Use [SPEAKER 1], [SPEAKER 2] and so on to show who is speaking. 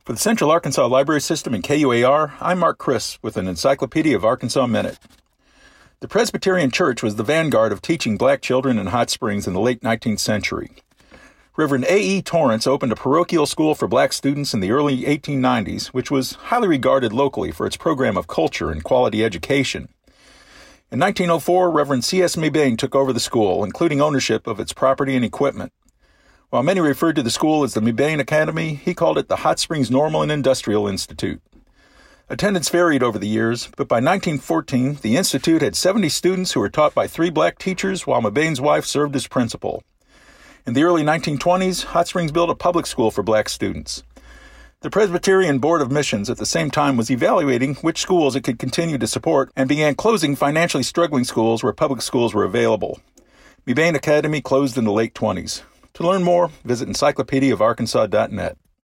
[SPEAKER 1] For the Central Arkansas Library System and KUAR, I'm Mark Chris with an Encyclopedia of Arkansas Minute. The Presbyterian Church was the vanguard of teaching black children in Hot Springs in the late 19th century. Reverend A.E. Torrance opened a parochial school for black students in the early 1890s, which was highly regarded locally for its program of culture and quality education. In 1904, Reverend C.S. Mebane took over the school, including ownership of its property and equipment. While many referred to the school as the Mebane Academy, he called it the Hot Springs Normal and Industrial Institute. Attendance varied over the years, but by 1914, the institute had 70 students who were taught by 3 black teachers, while Mebane's wife served as principal. In the early 1920s, Hot Springs built a public school for black students. The Presbyterian Board of Missions at the same time was evaluating which schools it could continue to support and began closing financially struggling schools where public schools were available. Mebane Academy closed in the late 20s. To learn more, visit encyclopediaofarkansas.net.